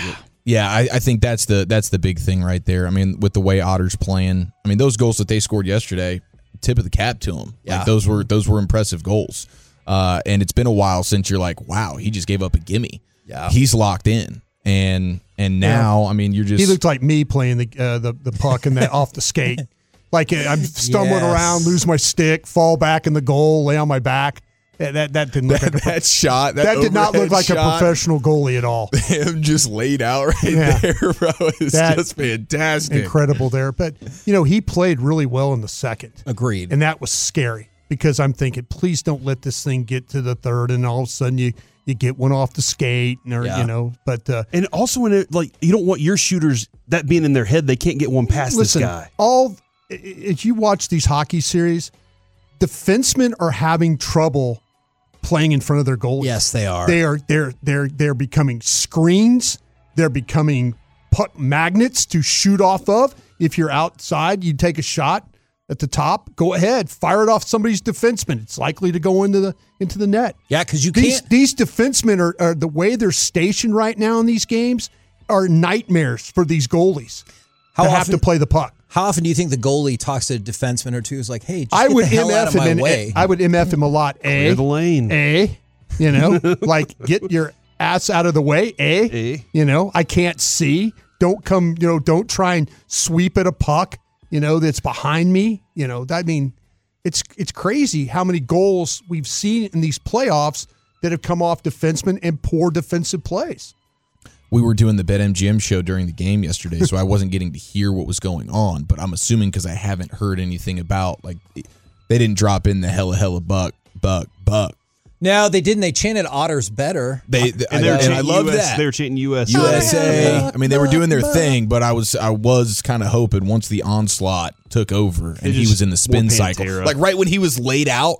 Yeah, I, I think that's the that's the big thing right there. I mean, with the way Otter's playing, I mean, those goals that they scored yesterday, tip of the cap to them. Yeah. Like, those were those were impressive goals. Uh, and it's been a while since you're like, wow, he just gave up a gimme. Yeah, he's locked in, and and now, yeah. I mean, you're just he looked like me playing the uh, the the puck and that off the skate. Like I'm stumbling Yes. around, lose my stick, fall back in the goal, lay on my back. Yeah, that that didn't look that, like a, that shot. That, that did not look like shot, a professional goalie at all. Him just laid out right Yeah. there, bro. It's That- just fantastic. Incredible there. But, you know, he played really well in the second. Agreed. And that was scary because I'm thinking, please don't let this thing get to the third and all of a sudden you, you get one off the skate or, Yeah. you know, but. Uh, And also, when it, like, you don't want your shooters, that being in their head, they can't get one past listen, this guy. all, if you watch these hockey series, defensemen are having trouble playing in front of their goalies. Yes, they are. They are they're they're they're becoming screens. They're becoming puck magnets to shoot off of. If you're outside, you take a shot at the top. Go ahead, fire it off somebody's defenseman. It's likely to go into the into the net. Yeah, because you These can't. these defensemen are, are the way they're stationed right now in these games are nightmares for these goalies. How to have often- to play the puck. How often do you think the goalie talks to a defenseman or two? Is like, hey, just I get would the hell out M F of him. my and- way. I would M F him a lot. A, Clear the lane. A, you know, like get your ass out of the way. A, A. you know, I can't see. Don't come. You know, don't try and sweep at a puck. You know that's behind me. You know, I mean, it's it's crazy how many goals we've seen in these playoffs that have come off defensemen and poor defensive plays. We were doing the BetMGM show during the game yesterday, so I wasn't getting to hear what was going on. But I'm assuming because I haven't heard anything about, like, they didn't drop in the hella hella buck buck buck. No, they didn't. They chanted Otters better. They, they And they were I, and I chanting love U S that. They were chanting U S A. U S A. I mean, they were doing their thing, but I was I was kind of hoping once the onslaught took over and They he just was in the spin wore cycle, Pantera. like right when he was laid out.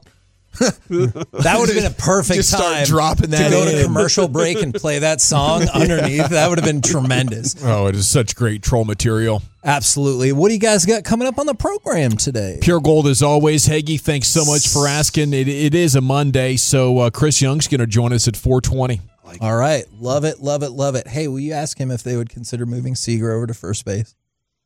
That would have been a perfect Just start time dropping that to go to in. commercial break and play that song underneath. That would have been tremendous. Oh, it is such great troll material. Absolutely. What do you guys got coming up on the program today? Pure Gold as always. Heggie, thanks so much for asking. It, it is a Monday, so uh, Chris Young's going to join us at four twenty. All right. Love it, love it, love it. Hey, will you ask him if they would consider moving Seager over to first base?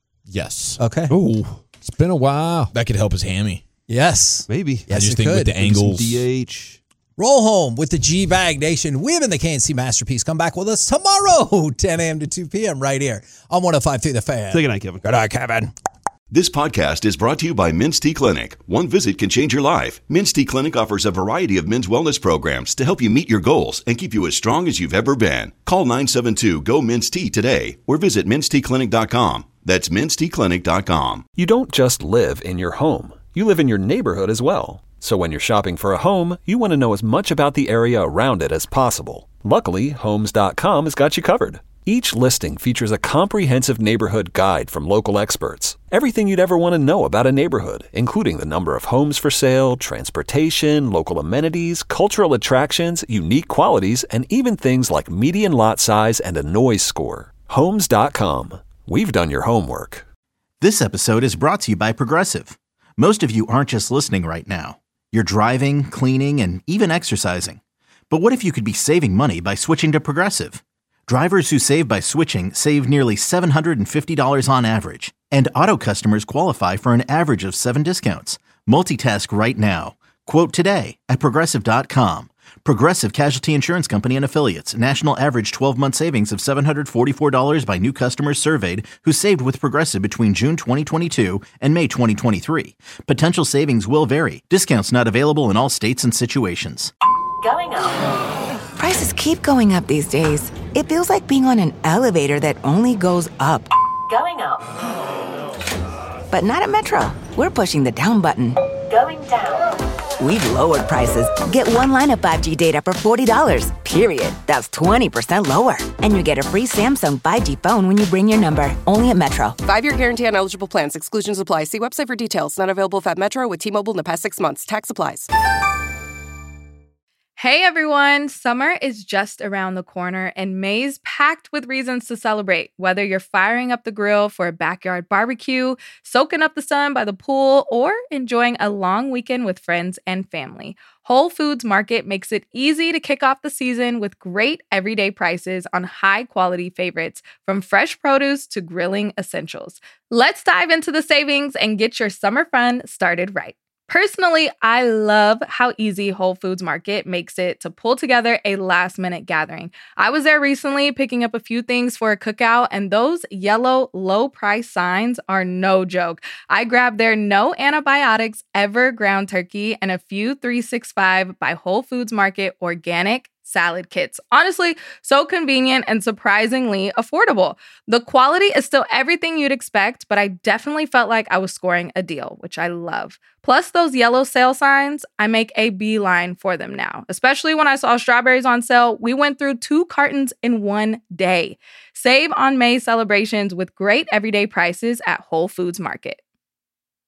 Yes. Okay. Ooh, it's been a while. That could help his hammy. Yes. Maybe. Yes, I just it think could. with the Maybe some angles. D H. Roll home with the G-Bag Nation. We've been the K N C Masterpiece. Come back with us tomorrow, ten a.m. to two p.m. right here on one oh five point three The Fan. Say goodnight, Kevin. Good night, Kevin. This podcast is brought to you by Minty Clinic. One visit can change your life. Minty Clinic offers a variety of men's wellness programs to help you meet your goals and keep you as strong as you've ever been. Call nine seven two, G O, M I N S T today or visit minty clinic dot com. That's minty clinic dot com. You don't just live in your home. You live in your neighborhood as well. So when you're shopping for a home, you want to know as much about the area around it as possible. Luckily, homes dot com has got you covered. Each listing features a comprehensive neighborhood guide from local experts. Everything you'd ever want to know about a neighborhood, including the number of homes for sale, transportation, local amenities, cultural attractions, unique qualities, and even things like median lot size and a noise score. homes dot com. We've done your homework. This episode is brought to you by Progressive. Most of you aren't just listening right now. You're driving, cleaning, and even exercising. But what if you could be saving money by switching to Progressive? Drivers who save by switching save nearly seven hundred fifty dollars on average. And auto customers qualify for an average of seven discounts. Multitask right now. Quote today at Progressive dot com. Progressive Casualty Insurance Company and Affiliates. National average twelve-month savings of seven hundred forty-four dollars by new customers surveyed who saved with Progressive between June twenty twenty-two and May twenty twenty-three. Potential savings will vary. Discounts not available in all states and situations. Going up. Prices keep going up these days. It feels like being on an elevator that only goes up. Going up. But not at Metro. We're pushing the down button. Going down. We've lowered prices. Get one line of five G data for forty dollars, period. That's twenty percent lower. And you get a free Samsung five G phone when you bring your number. Only at Metro. Five-year guarantee on eligible plans. Exclusions apply. See website for details. Not available at Metro with T-Mobile in the past six months. Tax applies. Hey everyone, summer is just around the corner and May's packed with reasons to celebrate. Whether you're firing up the grill for a backyard barbecue, soaking up the sun by the pool, or enjoying a long weekend with friends and family, Whole Foods Market makes it easy to kick off the season with great everyday prices on high-quality favorites, from fresh produce to grilling essentials. Let's dive into the savings and get your summer fun started right. Personally, I love how easy Whole Foods Market makes it to pull together a last-minute gathering. I was there recently picking up a few things for a cookout, and those yellow low-price signs are no joke. I grabbed their no antibiotics ever ground turkey and a few three sixty-five by Whole Foods Market organic salad kits. Honestly, so convenient and surprisingly affordable. The quality is still everything you'd expect, but I definitely felt like I was scoring a deal, which I love. Plus those yellow sale signs, I make a beeline for them now. Especially when I saw strawberries on sale, we went through two cartons in one day. Save on May celebrations with great everyday prices at Whole Foods Market.